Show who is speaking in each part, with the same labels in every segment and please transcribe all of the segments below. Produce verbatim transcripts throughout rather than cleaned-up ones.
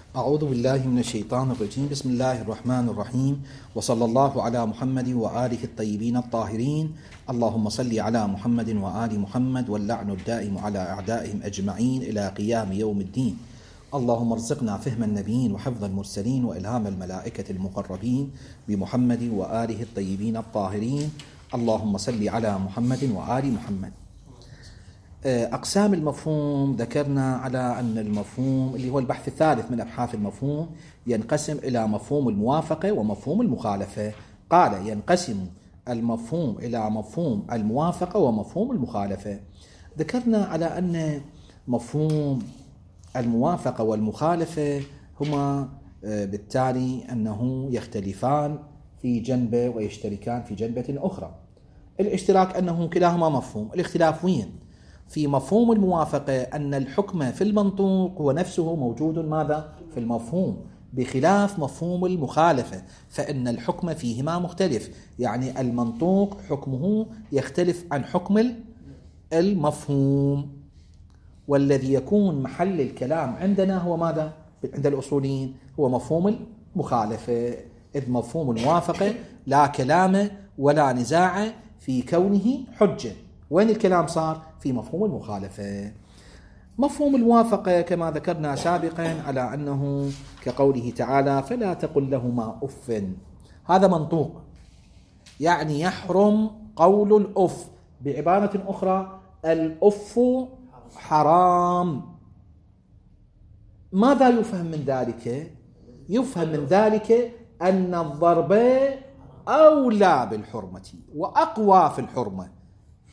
Speaker 1: أعوذ بالله من الشيطان الرجيم. بسم الله الرحمن الرحيم، وصلى الله على محمد وآله الطيبين الطاهرين. اللهم صل على محمد وآل محمد، واللعن الدائم على أعدائهم أجمعين إلى قيام يوم الدين. اللهم ارزقنا فهم النبيين وحفظ المرسلين وإلهام الملائكة المقربين بمحمد وآله الطيبين الطاهرين. اللهم صل على محمد وآل محمد. أقسام المفهوم، ذكرنا على أن المفهوم اللي هو البحث الثالث من أبحاث المفهوم ينقسم إلى مفهوم الموافقة ومفهوم المخالفة. قال ينقسم المفهوم إلى مفهوم الموافقة ومفهوم المخالفة. ذكرنا على أن مفهوم الموافقة والمخالفة هما بالتالي أنه يختلفان في جنبة ويشتركان في جنبة أخرى. الاشتراك أنه كلاهما مفهوم، الاختلاف وين؟ في مفهوم الموافقة أن الحكم في المنطوق هو نفسه موجود ماذا؟ في المفهوم، بخلاف مفهوم المخالفة فإن الحكم فيهما مختلف، يعني المنطوق حكمه يختلف عن حكم المفهوم، والذي يكون محل الكلام عندنا هو ماذا؟ عند الأصوليين هو مفهوم المخالفة، إذ مفهوم الموافقة لا كلام ولا نزاع في كونه حجة. وين الكلام صار؟ في مفهوم المخالفة. مفهوم الموافقة كما ذكرنا سابقا على أنه كقوله تعالى فلا تقل لهما أف، هذا منطوق، يعني يحرم قول الأف. بعبارة أخرى الأف حرام. ماذا يفهم من ذلك؟ يفهم من ذلك أن الضرب أولى بالحرمة وأقوى في الحرمة.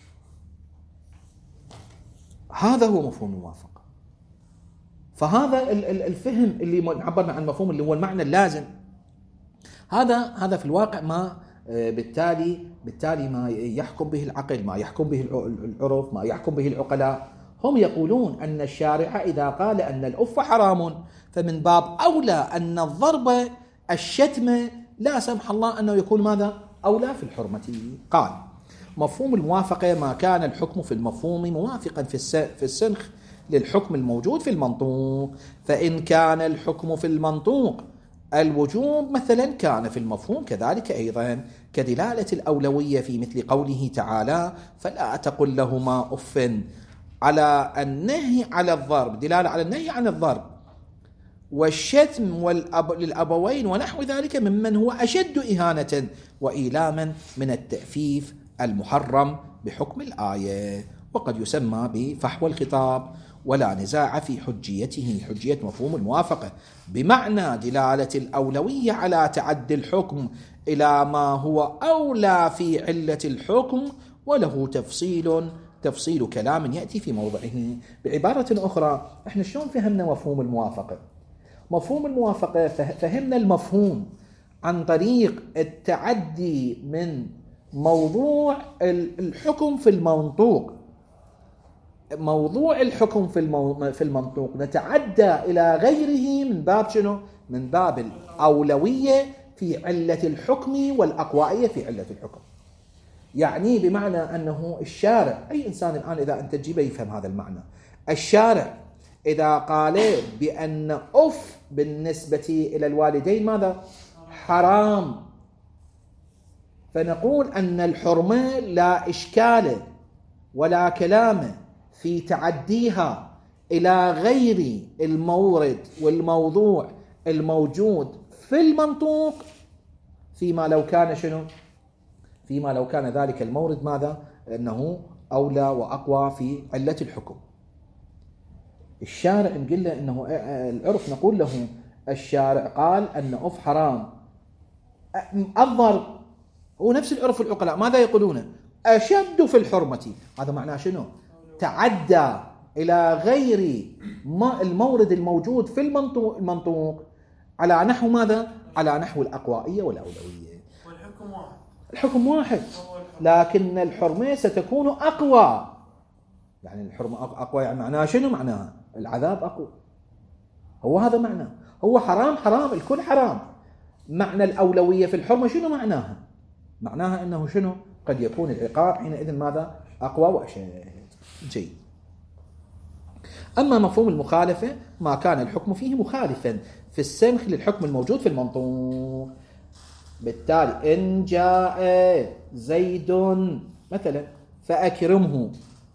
Speaker 1: هذا هو مفهوم الموافقة. فهذا الفهم اللي عبرنا عن مفهوم اللي هو المعنى اللازم، هذا هذا في الواقع ما بالتالي بالتالي ما يحكم به العقل، ما يحكم به العرف، ما يحكم به العقلاء. هم يقولون أن الشارع إذا قال أن الأف حرام فمن باب أولى أن الضرب الشتم لا سمح الله أنه يكون ماذا؟ أولى في الحرمة. قال مفهوم الموافقة ما كان الحكم في المفهوم موافقا في السنخ للحكم الموجود في المنطوق، فإن كان الحكم في المنطوق الوجوب مثلا كان في المفهوم كذلك أيضا، كدلالة الأولوية في مثل قوله تعالى فلا تقل لهما أف، على النهي على الضرب، دلالة على النهي عن الضرب والشتم والأب للأبوين ونحو ذلك ممن هو أشد إهانة وإيلاما من التأفيف المحرم بحكم الآية، وقد يسمى بفحوى الخطاب، ولا نزاع في حجيته، حجية مفهوم الموافقة، بمعنى دلالة الأولوية على تعدي الحكم إلى ما هو أولى في علة الحكم، وله تفصيل تفصيل كلام يأتي في موضعه. بعبارة أخرى احنا شلون فهمنا مفهوم الموافقة؟ مفهوم الموافقة فهمنا المفهوم عن طريق التعدي من موضوع الحكم في المنطوق، موضوع الحكم في المو... في المنطوق نتعدى إلى غيره من باب شنو؟ من باب الأولوية في علة الحكم والأقوائية في علة الحكم. يعني بمعنى أنه الشارع، أي إنسان الآن إذا أنت تجيبه يفهم هذا المعنى، الشارع إذا قال بأن أف بالنسبة إلى الوالدين ماذا؟ حرام، فنقول أن الحرمة لا إشكال ولا كلام في تعديها إلى غير المورد والموضوع الموجود في المنطوق، فيما لو كان شنو؟ فيما لو كان ذلك المورد ماذا؟ أنه أولى وأقوى في علة الحكم. الشارع نقول له أنه العرف نقول له الشارع قال أن أف حرام، الضرب هو نفس العرف العقلاء ماذا يقولون؟ أشد في الحرمة. هذا معناه شنو؟ تعدى إلى غير المورد الموجود في المنطوق, المنطوق على نحو ماذا؟ على نحو الأقوائية والأولوية.
Speaker 2: والحكم واحد،
Speaker 1: الحكم واحد، لكن الحرمة ستكون أقوى. يعني الحرمة أقوى يعني معناها شنو؟ معناها العذاب أقوى. هو هذا معناه، هو حرام حرام الكل حرام. معنى الأولوية في الحرمة شنو معناها؟ معناها أنه شنو؟ قد يكون العقاب حينئذ ماذا؟ أقوى وأشد. جيد. أما مفهوم المخالفة ما كان الحكم فيه مخالفا في السنخ للحكم الموجود في المنطوق. بالتالي إن جاء زيد مثلا فأكرمه،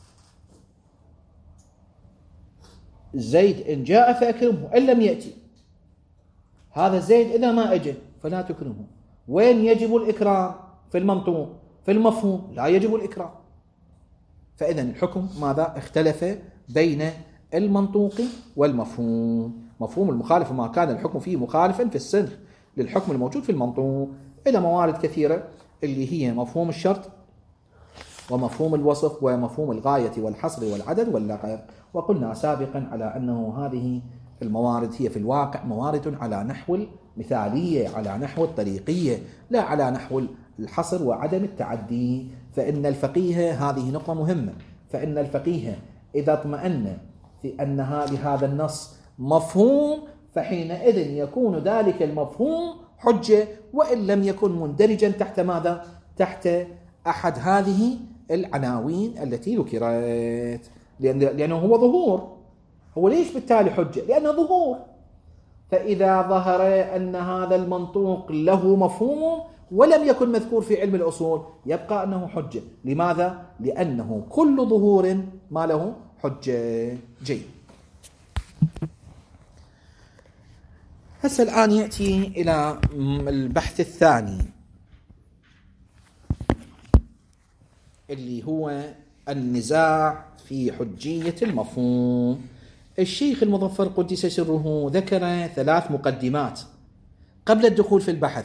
Speaker 1: زيد إن جاء فأكرمه، إن لم يأتي هذا زيد إذا ما أجى فلا تكرمه. وين يجب الإكرام؟ في المنطوق. في المفهوم لا يجب الإكرام. فإذا الحكم ماذا؟ اختلف بين المنطوق والمفهوم. مفهوم المخالفة ما كان الحكم فيه مخالفا في السنخ للحكم الموجود في المنطوق إلى موارد كثيرة اللي هي مفهوم الشرط ومفهوم الوصف ومفهوم الغاية والحصر والعدد واللغة. وقلنا سابقا على أنه هذه الموارد هي في الواقع موارد على نحو المثالية، على نحو الطريقية، لا على نحو الحصر وعدم التعدي. فإن الفقيه، هذه نقطة مهمة، فإن الفقيه إذا اطمأن في أن لهذا النص مفهوم فحينئذ يكون ذلك المفهوم حجة، وإن لم يكن مندرجا تحت ماذا؟ تحت أحد هذه العناوين التي ذكرت، لأنه هو ظهور. هو ليش بالتالي حجة؟ لأنه ظهور. فإذا ظهر أن هذا المنطوق له مفهوم ولم يكن مذكور في علم الأصول يبقى أنه حجة. لماذا؟ لأنه كل ظهور ما له حجة. جيد. هسه الآن يأتي إلى البحث الثاني اللي هو النزاع في حجية المفهوم. الشيخ المظفر قدس سره ذكر ثلاث مقدمات قبل الدخول في البحث،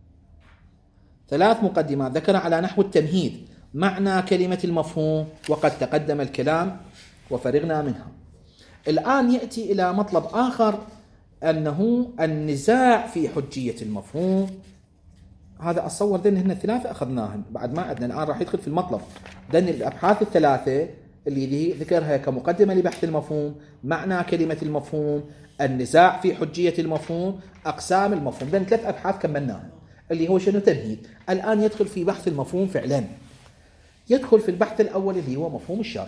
Speaker 1: ثلاث مقدمات ذكر على نحو التمهيد معنى كلمة المفهوم، وقد تقدم الكلام وفرغنا منها. الآن يأتي إلى مطلب آخر أنه النزاع في حجية المفهوم. هذا أتصور ذن هن الثلاثة أخذناهن بعد ما عندنا. الآن راح يدخل في المطلب ذن الأبحاث الثلاثة اللي ذكرها كمقدمة لبحث المفهوم، معنى كلمة المفهوم، النزاع في حجية المفهوم، أقسام المفهوم. ذن ثلاث أبحاث كملناها اللي هو شنو؟ تمهيد. الآن يدخل في بحث المفهوم فعلا. يدخل في البحث الأول اللي هو مفهوم الشرط.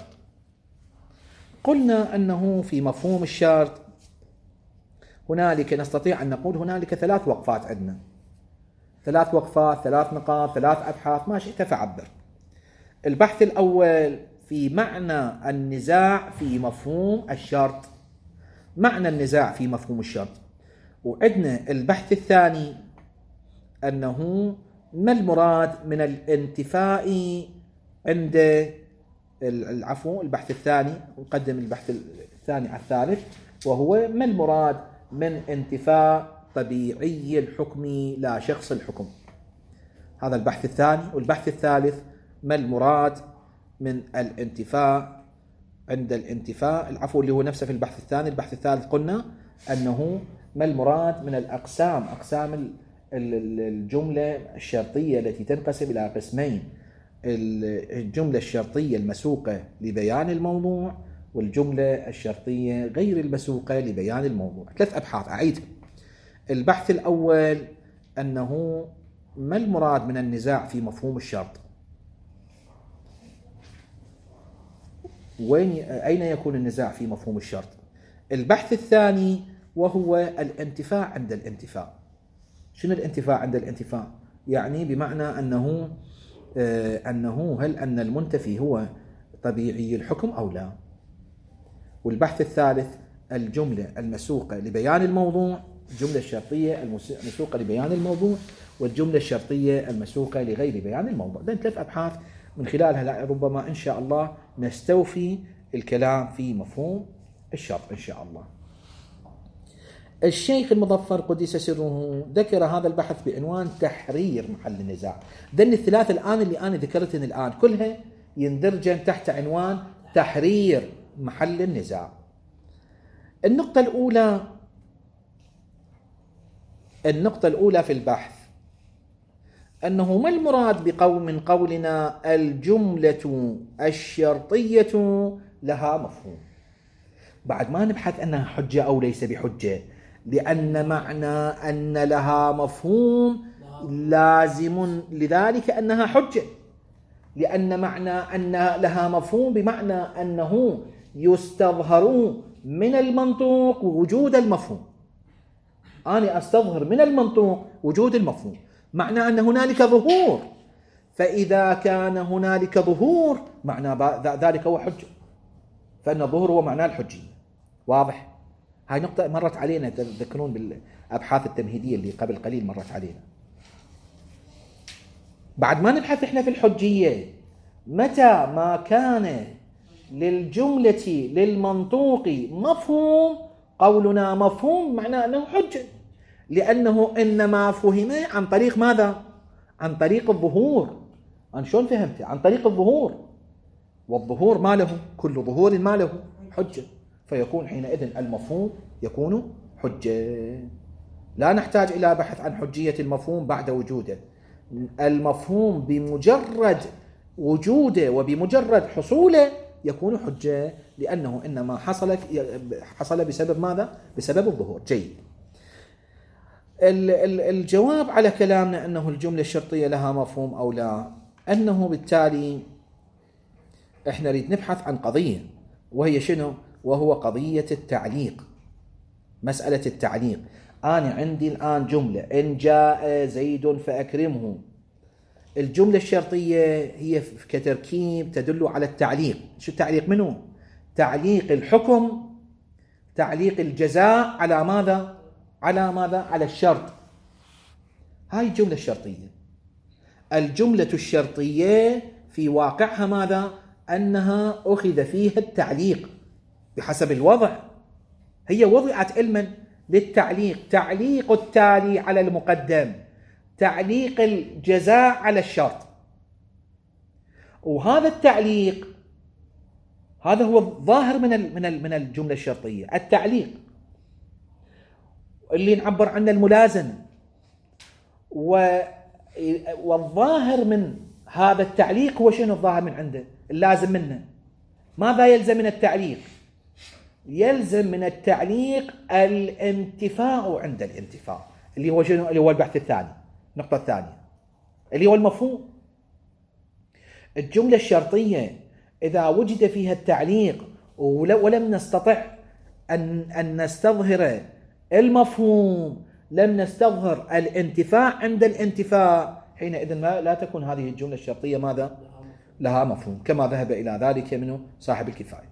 Speaker 1: قلنا أنه في مفهوم الشرط هنالك نستطيع أن نقول هنالك ثلاث وقفات عندنا، ثلاث وقفات، ثلاث نقاط، ثلاث أبحاث، ما شئت فعبر. البحث الأول في معنى النزاع في مفهوم الشرط، معنى النزاع في مفهوم الشرط. وعندنا البحث الثاني أنه ما المراد من الانتفاء عند العفو البحث الثاني، نقدم البحث الثاني على الثالث، وهو ما المراد من انتفاء طبيعي الحكم لا شخص الحكم. هذا البحث الثاني. والبحث الثالث ما المراد من الانتفاء عند الانتفاء العفو اللي هو نفسه في البحث الثاني. البحث الثالث قلنا أنه ما المراد من الأقسام، أقسام الجملة الشرطية التي تنقسم إلى قسمين: الجملة الشرطية المسوقة لبيان الموضوع، والجملة الشرطية غير المسوقة لبيان الموضوع. ثلاث أبحاث أعيد. البحث الأول أنه ما المراد من النزاع في مفهوم الشرط، وين أين يكون النزاع في مفهوم الشرط. البحث الثاني وهو الانتفاع عند الانتفاء. شنو الانتفاع عند الانتفاء؟ يعني بمعنى أنه آه أنه هل أن المنتفي هو طبيعي الحكم أو لا. والبحث الثالث الجملة المسوقة لبيان الموضوع، الجملة الشرطية المسوقة لبيان الموضوع، والجملة الشرطية المسوقة لغير بيان الموضوع. ده ثلاث أبحاث من خلالها ربما إن شاء الله نستوفي الكلام في مفهوم الشرط إن شاء الله. الشيخ المظفر قدس سره ذكر هذا البحث بعنوان تحرير محل النزاع. ذن الثلاث الآن اللي أنا ذكرتهن الآن كلها يندرجن تحت عنوان تحرير محل النزاع. النقطة الأولى النقطة الأولى في البحث أنه ما المراد بقول من قولنا الجملة الشرطية لها مفهوم. بعد ما نبحث أنها حجة أو ليس بحجة، لأن معنى أن لها مفهوم لازم لذلك أنها حجة، لأن معنى أن لها مفهوم بمعنى أنه يستظهر من المنطوق وجود المفهوم. أنا أستظهر من المنطوق وجود المفهوم، معنى أن هنالك ظهور، فإذا كان هنالك ظهور معنى ذلك هو حجة، فإن الظهور هو معناه الحجية. واضح؟ هاي نقطة مرت علينا، تذكرون بالأبحاث التمهيدية اللي قبل قليل مرت علينا. بعد ما نبحث إحنا في الحجية، متى ما كان للجملة للمنطوق مفهوم، قولنا مفهوم معناه أنه حجة، لأنه إنما فهم عن طريق ماذا؟ عن طريق الظهور. أنا شلون فهمت؟ عن طريق الظهور، والظهور ما له، كل ظهور ما له حجة، فيكون حينئذ المفهوم يكون حجة. لا نحتاج إلى بحث عن حجية المفهوم بعد وجوده. المفهوم بمجرد وجوده وبمجرد حصوله يكون حجة، لأنه إنما حصل حصل بسبب ماذا؟ بسبب الظهور. جيد. الجواب على كلامنا أنه الجملة الشرطية لها مفهوم أو لا، أنه بالتالي إحنا نريد نبحث عن قضية، وهي شنو؟ وهو قضية التعليق، مسألة التعليق. أنا عندي الآن جملة: إن جاء زيد فأكرمه. الجملة الشرطية هي كتركيب تدل على التعليق. شو التعليق منه؟ تعليق الحكم، تعليق الجزاء على ماذا؟ على ماذا؟ على الشرط. هاي الجملة الشرطية. الجملة الشرطية في واقعها ماذا؟ أنها أخذ فيها التعليق بحسب الوضع، هي وضعت علما للتعليق، تعليق التالي على المقدم، تعليق الجزاء على الشرط. وهذا التعليق هذا هو الظاهر من من من الجملة الشرطية، التعليق اللي نعبر عنه الملازم. والظاهر من هذا التعليق هو شنو؟ الظاهر من عنده، اللازم منه. ماذا يلزم من التعليق؟ يلزم من التعليق الانتفاء عند الانتفاء، اللي هو شنو؟ اللي هو البحث الثاني، النقطة الثانية اللي هو المفهوم. الجملة الشرطية إذا وجد فيها التعليق ولم نستطع أن أن نستظهر المفهوم، لم نستظهر الانتفاع عند الانتفاء، حينئذ لا تكون هذه الجملة الشرطية ماذا؟ لها مفهوم، كما ذهب إلى ذلك منه صاحب الكفاية.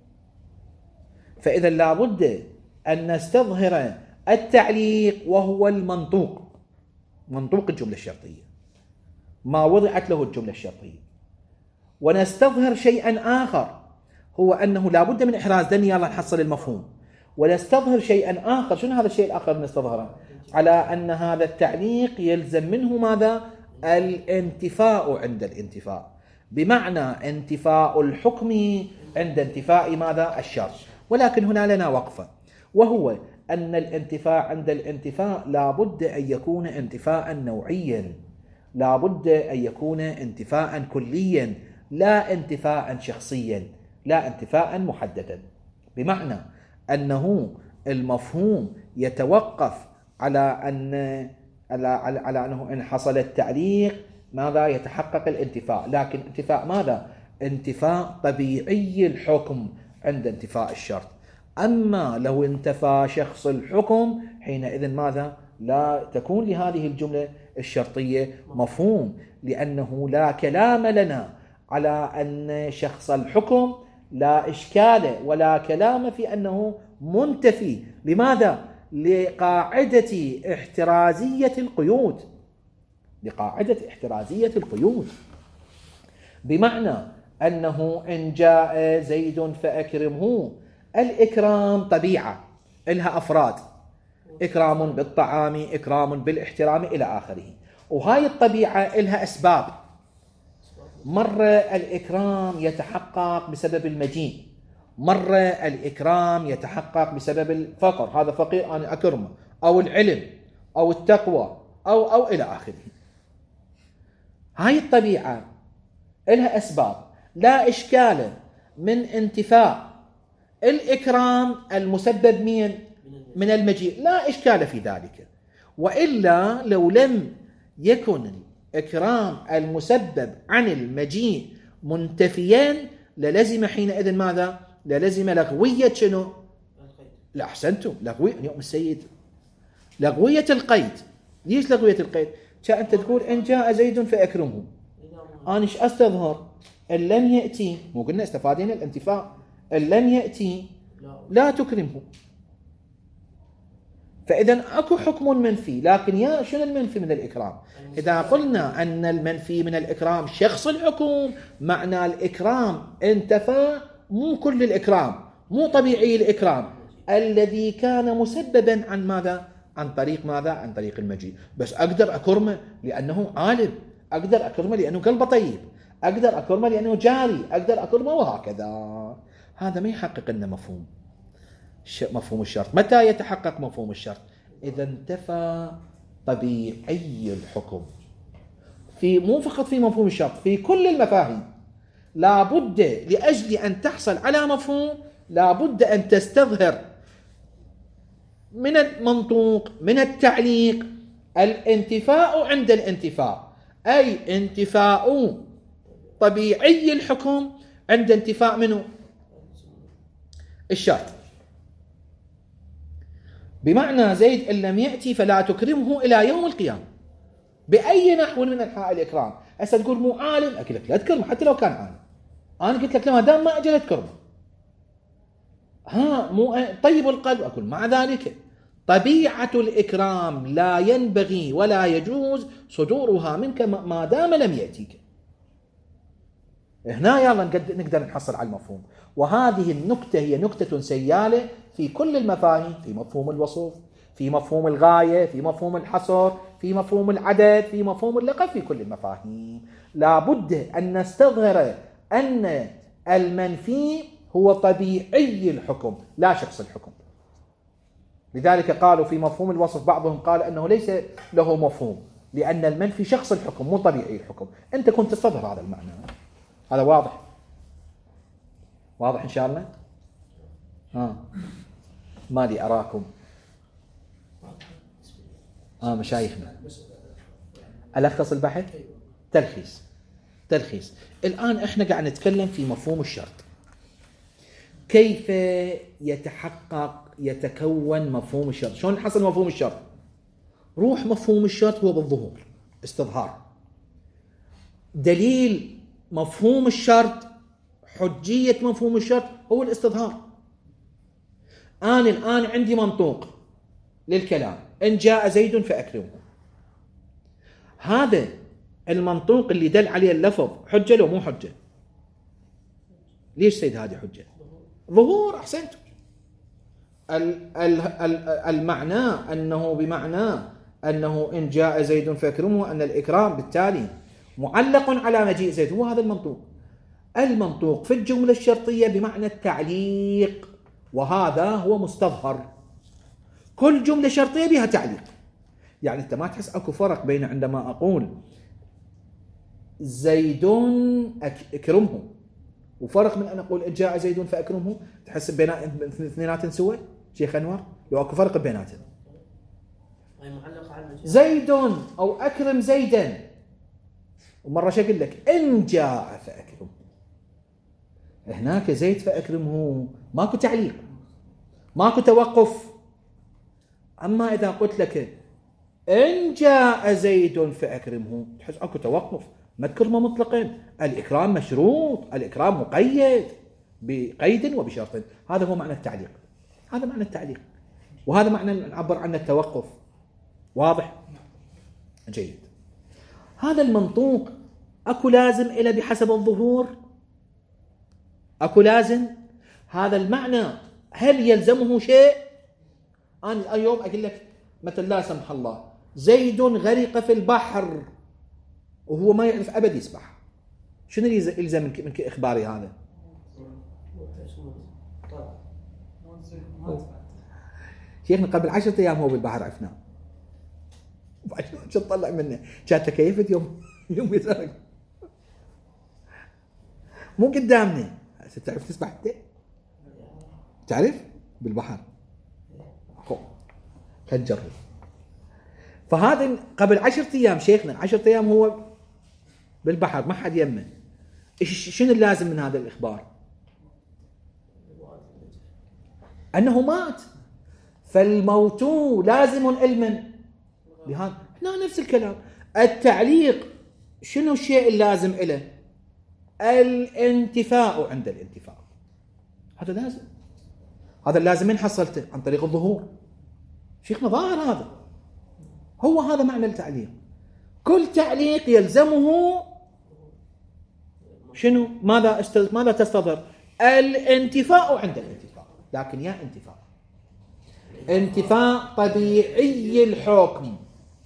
Speaker 1: فإذا لابد أن نستظهر التعليق وهو المنطوق، منطوق الجملة الشرطية، ما وضعت له الجملة الشرطية، ونستظهر شيئا آخر، هو أنه لابد من إحراز دنيا يلا نحصل المفهوم، ونستظهر شيئا آخر. شنو هذا الشيء الآخر نستظهره؟ على أن هذا التعليق يلزم منه ماذا؟ الانتفاء عند الانتفاء، بمعنى انتفاء الحكم عند انتفاء ماذا؟ الشرط. ولكن هنا لنا وقفة، وهو أن الانتفاء عند الانتفاء لابد أن يكون انتفاء نوعيا، لابد أن يكون انتفاء كليا، لا انتفاء شخصيا، لا انتفاء محددا. بمعنى أنه المفهوم يتوقف على أن على, على, على أنه إن حصل التعليق ماذا؟ يتحقق الانتفاء، لكن انتفاء ماذا؟ انتفاء طبيعي الحكم عند انتفاء الشرط. أما لو انتفى شخص الحكم حينئذ ماذا؟ لا تكون لهذه الجملة الشرطية مفهوم، لأنه لا كلام لنا على أن شخص الحكم لا إشكال ولا كلام في أنه منتفي. لماذا؟ لقاعدة احترازية القيود، لقاعدة احترازية القيود، بمعنى أنه إن جاء زيد فأكرمه. الإكرام طبيعة إلها أفراد، إكرام بالطعام، إكرام بالاحترام إلى آخره، وهاي الطبيعة إلها أسباب. مرة الإكرام يتحقق بسبب المجيء، مرة الإكرام يتحقق بسبب الفقر، هذا فقير أنا أكرمه، أو العلم أو التقوى أو أو إلى آخره. هاي الطبيعة إلها أسباب، لا إشكال من انتفاء الإكرام المسبب من من المجيء، لا إشكال في ذلك. وإلا لو لم يكن الإكرام المسبب عن المجيء منتفيا للزم حينئذ ماذا؟ للزم لغوية شنو؟ لا أحسنتم، لغوية يوم السيد لغوية القيد. ليش لغوية القيد؟ كأن أنت تقول إن جاء زيد فأكرمه، أنا إيش أستظهر؟ إن لم يأتي، مو قلنا استفادين الانتفاع، إن لم يأتي لا تكرمه. فإذا أكو حكم منفي، لكن يا شنو المنفي من الإكرام؟ إذا قلنا أن المنفي من الإكرام شخص الحكم، معنى الإكرام انتفى مو كل الإكرام، مو طبيعي الإكرام الذي كان مسببا عن ماذا؟ عن طريق ماذا؟ عن طريق المجيء. بس أقدر أكرمه لأنه عالم، أقدر أكرمه لأنه قلبه طيب، أقدر أكرمه لأنه جاري، أقدر أكرمه وهكذا. هذا ما يحقق لنا مفهوم مفهوم الشرط. متى يتحقق مفهوم الشرط؟ إذا انتفى طبيعي الحكم، في مو فقط في مفهوم الشرط، في كل المفاهيم. لا بد لأجل أن تحصل على مفهوم لا بد أن تستظهر من المنطوق، من التعليق، الانتفاء عند الانتفاء، أي انتفاء طبيعي الحكم عند انتفاء منه الشرط. بمعنى زيد إن لم يأتي فلا تكرمه إلى يوم القيامة بأي نحو من أنحاء الإكرام. هسه تقول مو عالم، أقول لك لا تكرمه حتى لو كان عالم. أنا قلت لك لما دام ما أجل تكرمه. ها مو طيب القلب، أقول مع ذلك طبيعة الإكرام لا ينبغي ولا يجوز صدورها منك ما دام لم يأتيك. هنا يلا نقدر نحصل على المفهوم. وهذه النكتة هي نكتة سيالة في كل المفاهيم، في مفهوم الوصف، في مفهوم الغاية، في مفهوم الحصر، في مفهوم العدد، في مفهوم اللقب، في كل المفاهيم. لا بد أن نستظهر أن المنفي هو طبيعي الحكم لا شخص الحكم. لذلك قالوا في مفهوم الوصف، بعضهم قال أنه ليس له مفهوم لأن المنفي شخص الحكم مو طبيعي الحكم. أنت كنت تستظهر هذا المعنى. هذا واضح؟ واضح إن شاء الله؟ ها ما لي أراكم آه مشايخنا. ألخص البحث؟ تلخيص تلخيص الآن إحنا قاعد نتكلم في مفهوم الشرط، كيف يتحقق يتكون مفهوم الشرط، شلون نحصل مفهوم الشرط؟ روح مفهوم الشرط هو بالظهور، استظهار. دليل مفهوم الشرط، حجية مفهوم الشرط هو الاستظهار. أنا الآن عندي منطوق للكلام إن جاء زيد فأكرمه. هذا المنطوق اللي دل عليه اللفظ حجة لو مو حجة؟ ليش سيد هذه حجة؟ ظهور. أحسنت. المعنى أنه بمعنى أنه إن جاء زيد فأكرمه، أن الإكرام بالتالي معلق على مجيء زيد، هو هذا المنطوق. المنطوق في الجملة الشرطية بمعنى التعليق، وهذا هو مستظهر. كل جملة شرطية بها تعليق. يعني أنت ما تحس أكو فرق بين عندما أقول زيد أكرمه وفرق من أن أقول إن جاء زيد فأكرمه؟ تحس بين اثنينات سوى شيخ أنور؟ لو أكو فرق بيناتهم. زيد أو أكرم زيدا، ومرة شو أقول لك إن جاء فأكرمه. هناك زيد فأكرمه ماكو تعليق، ماكو توقف. أما إذا قلت لك إن جاء زيد فأكرمه، تحس أكو توقف، ما تكرمه مطلقا. الإكرام مشروط، الإكرام مقيد بقيد وبشرط. هذا هو معنى التعليق، هذا معنى التعليق، وهذا معنى نعبر عنه التوقف. واضح؟ جيد. هذا المنطوق أكو لازم إلى بحسب الظهور، أكو لازم. هذا المعنى هل يلزمه شيء؟ أنا اليوم أقول لك مثل لا سمح الله زيد غرق في البحر وهو ما يعرف أبد يسبح، شنو يلزم منك إخباري هذا؟ شيخنا قبل عشرة أيام هو بالبحر عرفناه، شو تطلع منه؟ كانت تكيفت يوم يوم يسرق مو قدامنا. تعرف تسبح انت؟ تعرف بالبحر؟ خل نجرب. فهذا قبل عشرة أيام شيخنا، عشرة أيام هو بالبحر ما حد يمه. شنو اللازم من هذا الإخبار؟ أنه مات. فالموت لازم علما بهذا. هنا نفس الكلام. التعليق شنو الشيء اللازم له؟ الانتفاء عند الانتفاء، هذا لازم. هذا اللازم من حصلته؟ عن طريق الظهور. شيخنا ظاهر هذا، هو هذا معنى التعليق. كل تعليق يلزمه شنو؟ ماذا است... ماذا تستظهر؟ الانتفاء عند الانتفاء. لكن يا انتفاء انتفاء طبيعي الحكم،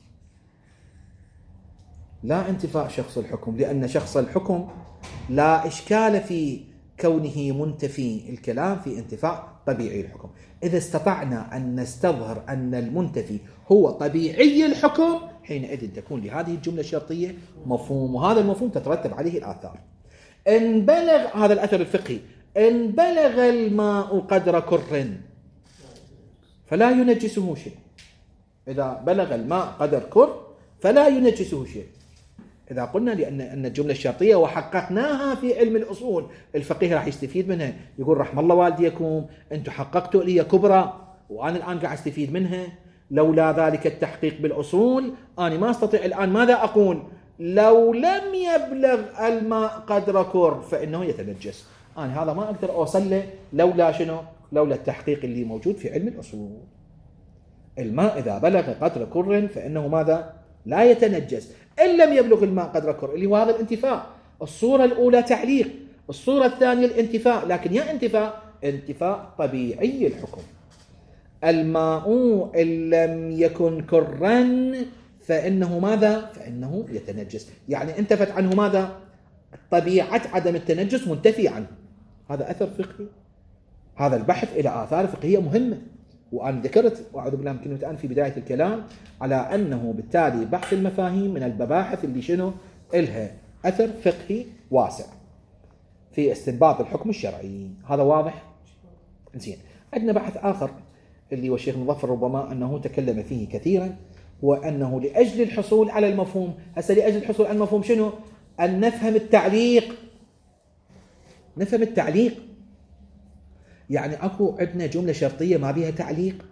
Speaker 1: لا انتفاء شخص الحكم، لأن شخص الحكم لا إشكال في كونه منتفي الكلام في انتفاء طبيعي الحكم. إذا استطعنا أن نستظهر أن المنتفي هو طبيعي الحكم، حينئذ تكون لهذه الجملة الشرطية مفهوم، وهذا المفهوم تترتب عليه الآثار. إن بلغ هذا الأثر الفقهي، إن بلغ الماء قدر كر فلا ينجسه شيء. إذا بلغ الماء قدر كر فلا ينجسه شيء. إذا قلنا لأن أن الجملة الشرطية وحققناها في علم الأصول، الفقيه راح يستفيد منها، يقول رحم الله والديكم أنتم حققتوا لي كبرى وأنا الآن قاعد أستفيد منها، لولا ذلك التحقيق بالأصول أنا ما أستطيع الآن ماذا أقول؟ لو لم يبلغ الماء قدر كر فإنه يتنجس. أنا هذا ما أقدر أوصل له لولا شنو؟ لولا التحقيق اللي موجود في علم الأصول. الماء إذا بلغ قدر كر فإنه ماذا؟ لا يتنجس. إن لم يبلغ الماء قدر كر، اللي هو هذا الانتفاء. الصورة الأولى تعليق، الصورة الثانية الانتفاء. لكن يا انتفاء انتفاء طبيعي الحكم. الماء إن لم يكن كرا فإنه ماذا؟ فإنه يتنجس. يعني انتفت عنه ماذا؟ طبيعة عدم التنجس منتفي عنه. هذا أثر فقهي. هذا البحث إلى آثار فقهية مهمة، وأنا ذكرت وأعوذ بالله من كلمة الآن في بداية الكلام على أنه بالتالي بحث المفاهيم من المباحث اللي شنو إلها أثر فقهي واسع في استنباط الحكم الشرعي. هذا واضح؟ زين. عندنا بحث آخر اللي هو الشيخ مظفر ربما أنه تكلم فيه كثيرا، وأنه لأجل الحصول على المفهوم. هسه لأجل الحصول على المفهوم شنو؟ أن نفهم التعليق. نفهم التعليق يعني أكو عندنا جملة شرطية ما بيها تعليق؟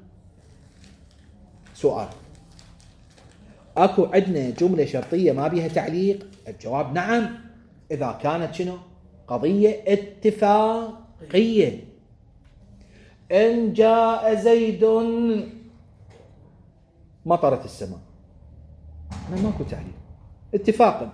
Speaker 1: سؤال. أكو عندنا جملة شرطية ما بيها تعليق؟ الجواب نعم، إذا كانت شنو؟ قضية اتفاقية. إن جاء زيد مطرت السماء، أنا ماكو تعليق، اتفاقا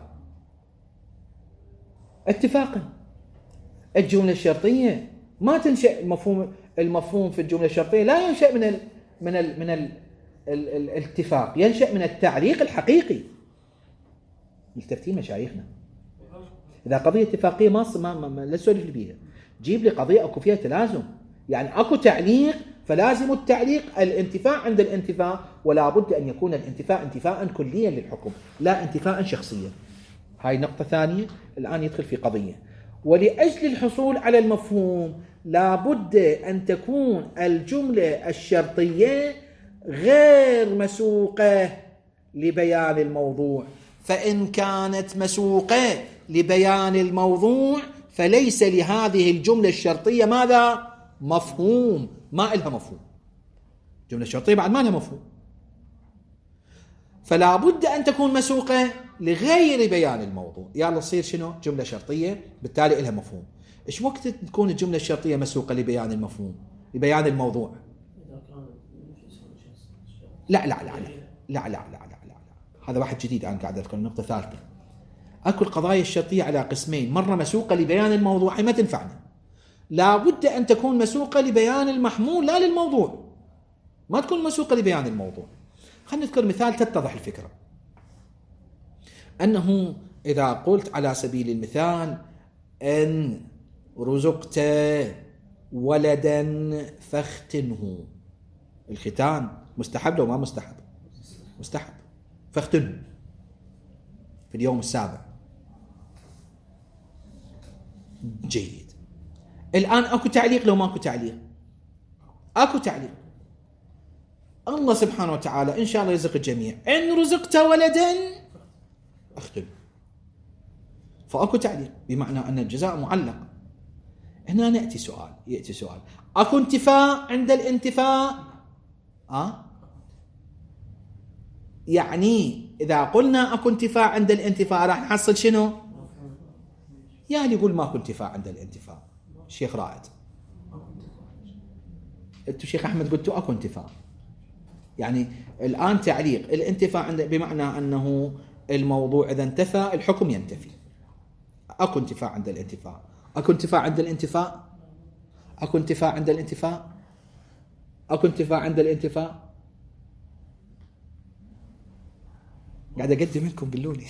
Speaker 1: اتفاقا. الجملة الشرطية ما تنشأ المفهوم المفهوم في الجملة الشرطية لا ينشأ من ال من ال من ال ال ال الاتفاق، ينشأ من التعليق الحقيقي. ملتفتين مشايخنا؟ إذا قضية اتفاقية ما ما, ما لا تسولف لي بيها، جيب لي قضية أكو فيها تلازم، يعني أكو تعليق فلازم التعليق الانتفاع عند الانتفاع، ولا بد أن يكون الانتفاع انتفاعا كليا للحكم لا انتفاعا شخصيا. هاي نقطة ثانية. الآن يدخل في قضية. ولأجل الحصول على المفهوم لا بد أن تكون الجملة الشرطية غير مسوقة لبيان الموضوع. فإن كانت مسوقة لبيان الموضوع فليس لهذه الجملة الشرطية ماذا؟ مفهوم. ما إلها مفهوم. الجملة الشرطية بعد ما لها مفهوم، فلا بد أن تكون مسوقة لغير بيان الموضوع. يلا تصير شنو؟ جملة شرطية بالتالي إلها مفهوم. إيش وقت تكون الجملة الشرطية مسوقة لبيان المفهوم لبيان الموضوع؟ لا لا لا لا لا لا لا لا, لا. هذا واحد جديد أنا قاعد أذكر. النقطة الثالثة، أكو القضايا الشرطية على قسمين، مرة مسوقة لبيان الموضوع ما تنفعنا، لا بد أن تكون مسوقة لبيان المحمول لا للموضوع، ما تكون مسوقة لبيان الموضوع. خلينا نذكر مثال تتضح الفكرة. أنه إذا قلت على سبيل المثال أن رزقت ولدا فاختنه، الختان مستحب لو ما مستحب؟ مستحب. فاختنه في اليوم السابع. جيد. الآن أكو تعليق لو ماكو تعليق؟ أكو تعليق. الله سبحانه وتعالى إن شاء الله يرزق الجميع، إن رزقت ولدا أختنه، فأكو تعليق بمعنى أن الجزاء معلق. هنا نأتي سؤال يأتي سؤال أكو انتفاء عند الانتفاء؟ أه؟ يعني إذا قلنا أكو انتفاع عند الانتفاع راح نحصل شنو؟ يعني يقول ماكو انتفاع عند الانتفاع. الشيخ رائد، انتو شيخ أحمد قلتوا أكو انتفاع. يعني الآن تعليق الانتفاع عند بمعنى أنه الموضوع إذا انتفى الحكم ينتفي. أكو انتفاع عند الانتفاع. أكو انتفاع عند الانتفاع. أكو انتفاع عند الانتفاع. أكو انتفاع عند الانتفاع. قاعد أقدم لكم قلوني.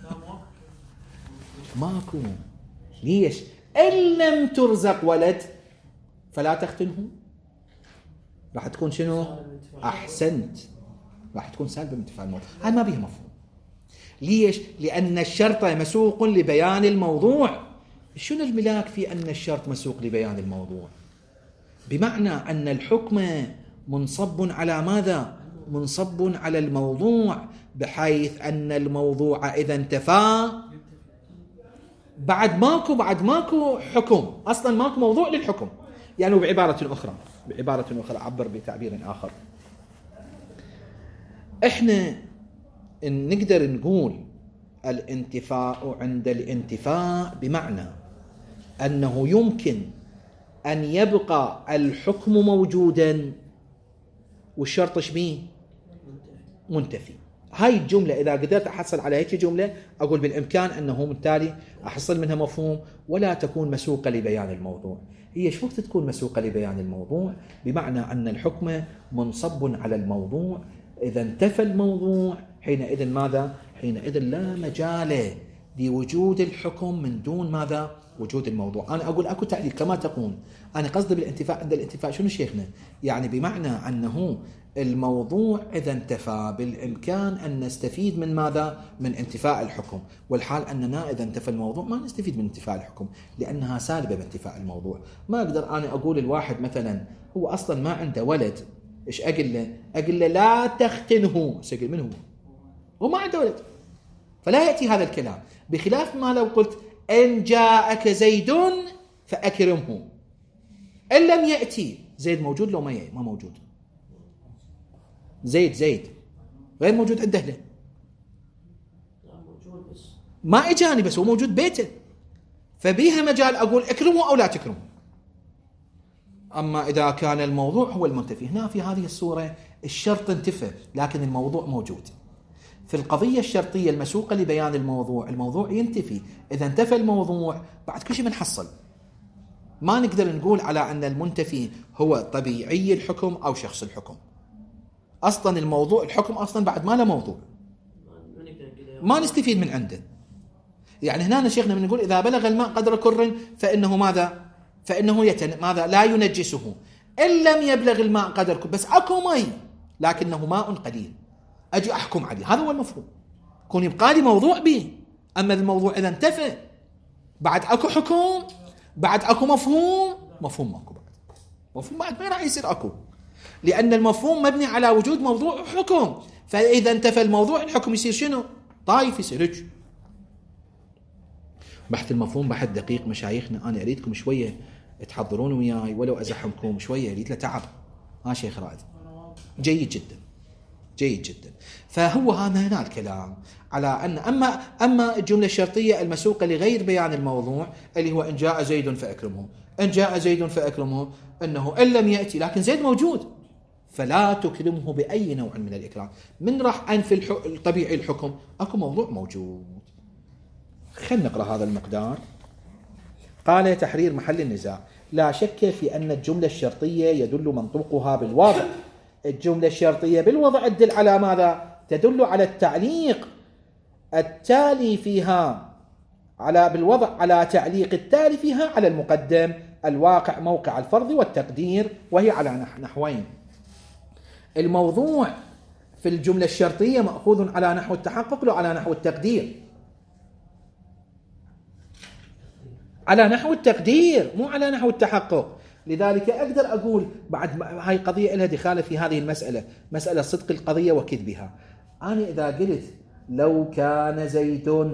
Speaker 1: ماكو. ليش؟ إن لم ترزق ولد فلا تختنه. راح تكون شنو؟ أحسنت، راح تكون سالبة من انتفاع الموضوع. هذا ما بيه مفهوم. ليش؟ لأن الشرط مسوق لبيان الموضوع. شنو الملاك في أن الشرط مسوق لبيان الموضوع؟ بمعنى أن الحكم منصب على ماذا؟ منصب على الموضوع، بحيث أن الموضوع إذا انتفى بعد ماكو بعد ماكو حكم، أصلا ماكو موضوع للحكم. يعني بعبارة أخرى بعبارة أخرى أعبر بتعبير آخر، إحنا إن نقدر نقول الانتفاء عند الانتفاء بمعنى أنه يمكن أن يبقى الحكم موجودا والشرط شبيه منتفي. هاي الجملة إذا قدرت أحصل على هيك جملة أقول بالإمكان أنه بالتالي أحصل منها مفهوم ولا تكون مسوقة لبيان الموضوع. هي شو وقت تكون مسوقة لبيان الموضوع؟ بمعنى أن الحكم منصب على الموضوع، إذا انتفى الموضوع حينئذ ماذا؟ حينئذ لا مجال لوجود الحكم من دون ماذا؟ وجود الموضوع. أنا أقول أكو تعليق كما تقول. أنا قصدي بالانتفاع عند الانتفاع شنو شيخنا؟ يعني بمعنى أنه الموضوع إذا انتفى بالإمكان أن نستفيد من ماذا؟ من انتفاء الحكم، والحال أننا إذا انتفى الموضوع ما نستفيد من انتفاء الحكم لأنها سالبة بانتفاء الموضوع. ما أقدر أنا أقول الواحد مثلا هو أصلا ما عنده ولد، إيش أقول له؟ أقول له لا تختنه. سأقول من هو؟ هو ما عنده ولد، فلا يأتي هذا الكلام. بخلاف ما لو قلت إن جاءك زيد فأكرمه، إن لم يأتي زيد موجود لو ما ما موجود؟ زيد زيد غير موجود عنده له، ما إجاني بس هو موجود بيته، فبيها مجال أقول اكرمه أو لا تكرمه. أما إذا كان الموضوع هو المنتفي، هنا في هذه الصورة الشرط انتفى لكن الموضوع موجود. في القضية الشرطية المسوقة لبيان الموضوع الموضوع ينتفي. إذا انتفى الموضوع بعد كل شيء بنحصل. ما نقدر نقول على أن المنتفي هو طبيعي الحكم أو شخص الحكم. أصلا الموضوع الحكم أصلا بعد ما له موضوع، ما نستفيد من عنده. يعني هنا شيخنا بنقول إذا بلغ الماء قدر كر فإنه ماذا؟ فإنه يتن ماذا؟ لا ينجسه. إن لم يبلغ الماء قدر كر، بس أكو مي لكنه ماء قليل، أجي أحكم عليه. هذا هو المفهوم. كون يبقى لي موضوع به. أما الموضوع إذا انتفى بعد أكو حكم، بعد أكو مفهوم، مفهوم ماكو بعد مفهوم بعد ما راح يصير أكو، لأن المفهوم مبني على وجود موضوع حكم. فإذا انتفى الموضوع الحكم يصير شنو؟ طايف، يصير بحث المفهوم بحث دقيق. مشايخنا أنا أريدكم شوية تحضرون وياي ولو أزحمكم شوية، أريد له تعب. ها شيخ رائد جيد جدا جيد جدا. فهو هذا هنا الكلام على أن أما أما الجملة الشرطية المسوقة لغير بيان الموضوع اللي هو إن جاء زيد فأكرمه، إن جاء زيد فأكرمه، أنه إن لم يأتي لكن زيد موجود فلا تكرمه بأي نوع من الإكرام. من راح أنفي الطبيعي الحكم؟ أكو موضوع موجود. خلنا نقرأ هذا المقدار. قال تحرير محل النزاع. لا شك في أن الجملة الشرطية يدل منطوقها بالوضع. الجملة الشرطية بالوضع تدل على ماذا؟ تدل على التعليق التالي فيها، على بالوضع على تعليق التالي فيها على المقدم الواقع موقع الفرض والتقدير، وهي على نحوين. الموضوع في الجملة الشرطية مأخوذ على نحو التحقق لو على نحو التقدير؟ على نحو التقدير مو على نحو التحقق. لذلك أقدر أقول بعد هاي قضية لها دخالة في هذه المسألة، مسألة صدق القضية وكذبها. أنا إذا قلت لو كان زيد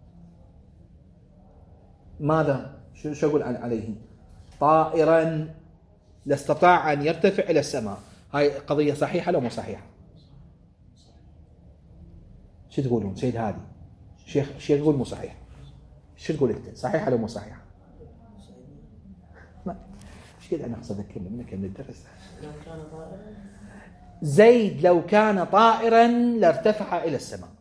Speaker 1: ماذا؟ شو أقول عليه؟ طائرا لاستطاع أن يرتفع إلى السماء. هاي قضية صحيحة لو مو صحيحة؟ شو تقولون سيد هادي؟ شيخ شيخ يقول مو صحيح، شو تقول انت؟ صحيحة لو مو صحيحة؟ ما ايش قد انا اقصد اكمل من اكمل الدرس. زيد لو كان طائرا لارتفع الى السماء.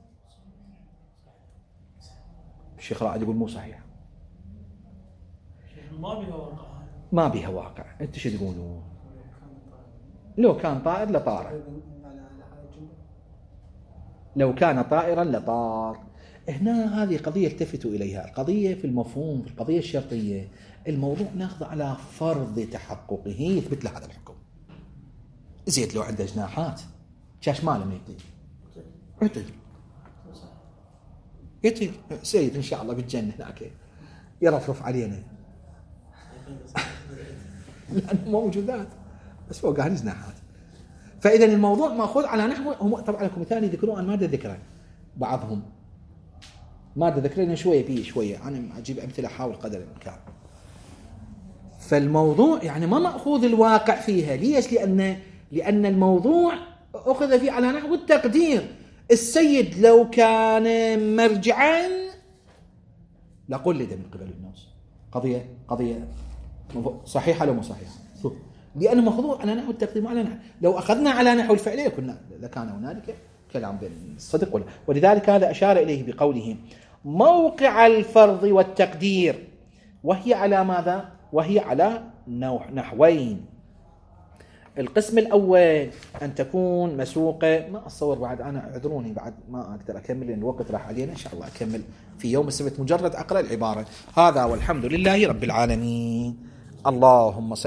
Speaker 1: الشيخ رائد يقول مو صحيح.
Speaker 2: ما بها واقع.
Speaker 1: ما بها واقع. انت شو تقولون؟ لو كان طائر لطار. لو كان طائرا لطار. هنا هذه قضية التفتوا إليها، القضية في المفهوم، في القضية الشرطية، الموضوع ناخذ على فرض تحققه يثبت له هذا الحكم. زيد لو عنده جناحات شاش ماله ما يطير؟ يطير يطير سيد إن شاء الله بالجنة هناك يرفرف علينا لأنه موجودات بس فوق هذه جناحات. فإذا الموضوع مأخوذ على نحو، هم طبعا لكم مثال يذكرون مادة ذكرى بعضهم مادة ذكرين شوية بيه شوية، أنا أجيب أمثلة أحاول قدر الإمكان. فالموضوع يعني ما مأخوذ الواقع فيها. ليش؟ لأن لأن الموضوع أخذ فيه على نحو التقدير. السيد لو كان مرجعا لقلد من قبل الناس. قضية قضية صحيحة لو مو صحيحة؟ لأنه مأخوذ على نحو التقدير على نحو. لو أخذنا على نحو الفعلية كنا لكان هنالك كلام بالصدق ولا. ولذلك هذا أشار إليه بقوله موقع الفرض والتقدير، وهي على ماذا؟ وهي على نحوين. القسم الأول أن تكون مسوقة، ما أتصور بعد أنا اعذروني بعد ما أقدر أكمل لأن الوقت راح علينا، إن شاء الله أكمل في يوم السبت مجرد أقرأ العبارة. هذا والحمد لله رب العالمين. اللهم صل